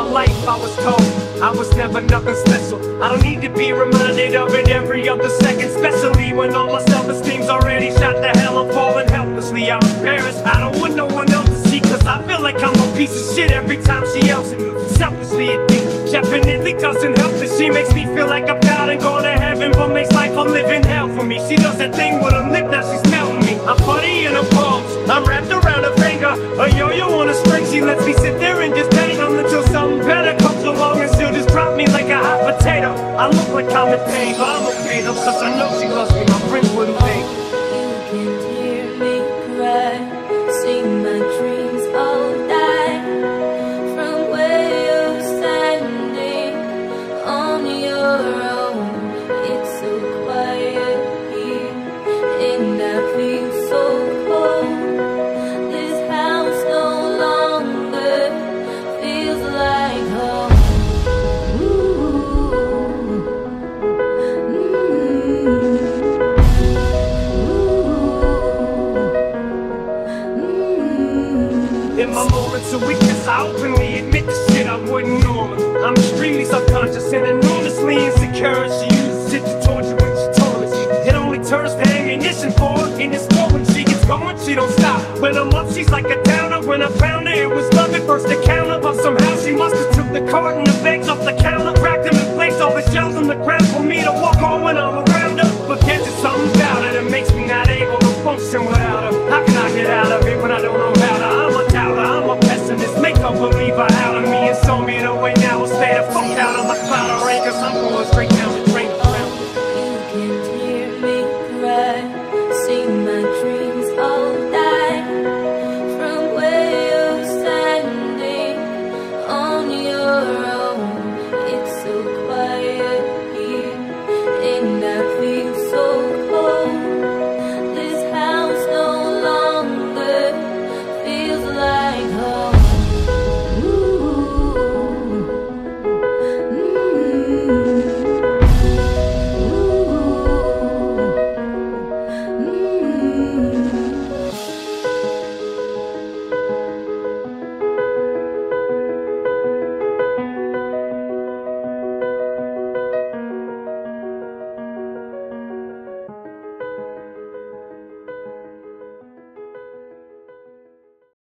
life I was told I was never nothing special. I don't need to be reminded of it every other second, especially when all my self-esteem's already shot to hell. I'm falling helplessly, I'm embarrassed. I don't want no one else to see, cause I feel like I'm a piece of shit every time she yells at me. Selfishly it definitely doesn't help that she makes me feel like I'm God and going to heaven, but makes life a living hell for me. She does that thing with her lip, now she's melting me. I'm funny in her palms, I'm wrapped around her finger. A yo-yo on a string, she lets me sit there and just bang on until something better comes along and she'll just drop me like a hot potato. I look like I'm in pain, but I'm okay though, cause I know she loves me. My friends wouldn't think. You can hear me cry, see my dreams all die. From where you're standing on your own, it's so quiet here, and I feel so cold. This house no longer feels like home. In my moments of weakness, I openly admit the shit I wouldn't normally. I'm extremely subconscious and enormously insecure. She uses it to torture when she torments me. It only turns to ammunition for her. In this war when she gets going, she don't stop. When I'm up, she's like a downer. When I found her, it was love at first encounter. But somehow she must have took the carton of eggs off the counter, cracked them in place, all the shells on the ground for me to walk on when I'm around her. But there's just something about it that makes me not able to function without